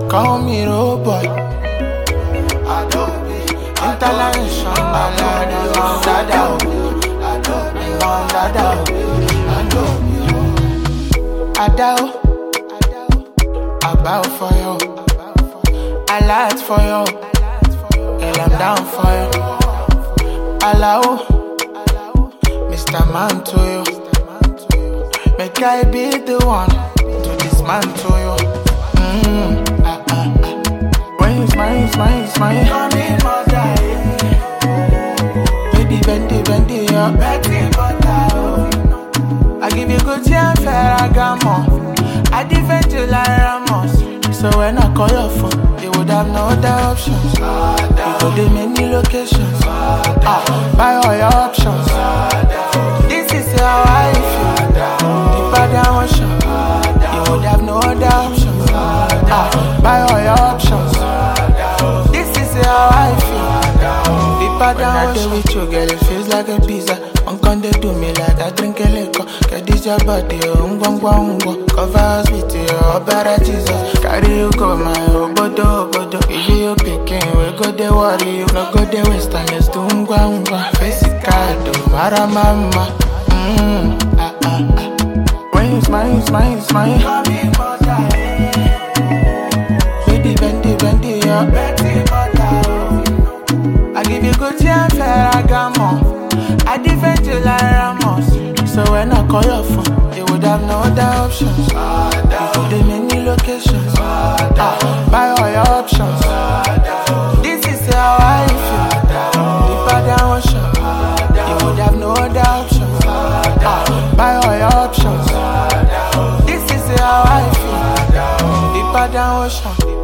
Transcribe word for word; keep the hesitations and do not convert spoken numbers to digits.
Call me road boy. International lady, on dada, on dada, Adao, I bow for you, I light for you, girl I'm down for you. Allow, Mister Man to you, make I be the one to dismantle you. Mm, ah, ah, ah. When you smile, smile, smile, call me mother. Baby, bend it, bend it up. I give you good time, Ferragamo. I defend you like Ramos. So when I call your phone, you would have no other options. You go to many locations. Ah, buy all your options. This is how I feel. Deeper than ocean. You would have no other options. Ah, buy all your options. This is how I feel. Deeper than ocean. When I do with you, girl, it feels like a pizza. One can they do me like I drink a liquor. Get this your body, um, um, um, um. Cover us with your better Jesus. Carry you go, my obodo, obodo. If you picking, we go the worry. You no go the waste and let's do um, um, um. Face it, do mara mama. Mmm, ah, ah, ah. When you smile, you smile, you smile. Call me mother. Baby, bend it, bend it, yeah. I give you good time, Ferragamo. I defend you like Ramos. So when I call your phone, you would have no other options. You go to many locations. Ah, buy all your options. This is how I feel. Deeper than ocean. You would have no other options. Ah, buy all your options. This is how I feel. Deeper than ocean.